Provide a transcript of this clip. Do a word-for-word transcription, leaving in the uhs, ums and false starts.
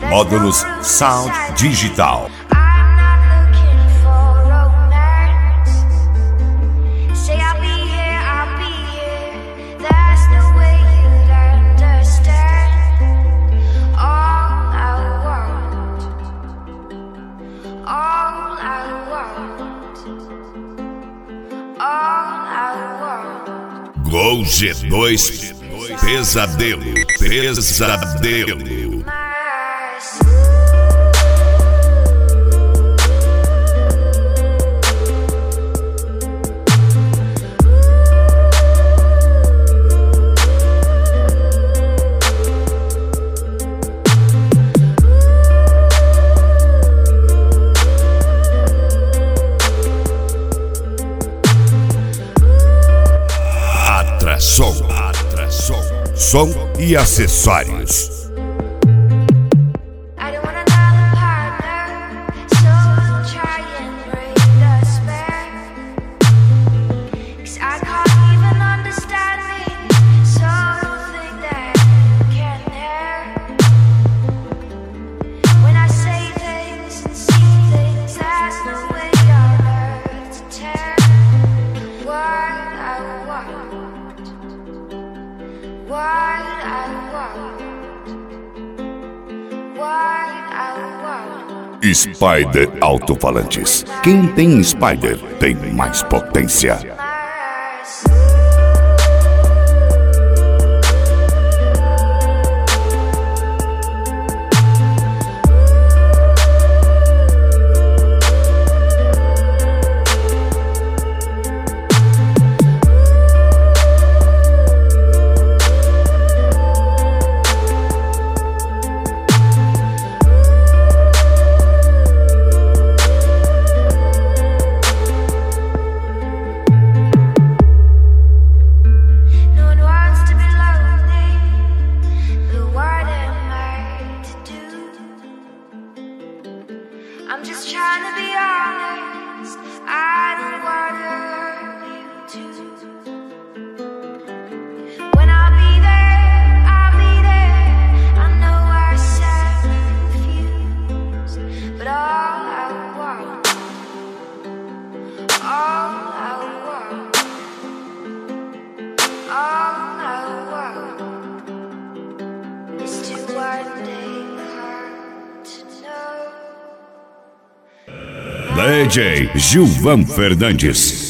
Módulos Sound Digital. Gol G dois, pesadelo, pesadelo. Som, atração, som e acessórios. Spider Alto-Falantes. Quem tem Spider tem mais potência. I'm just trying to be honest. I don't wanna hurt you too. When I'll be there, I'll be there. I know I sound confused, but all I want, all I want, all I want is to one day come to know. D J Gilvan Fernandes.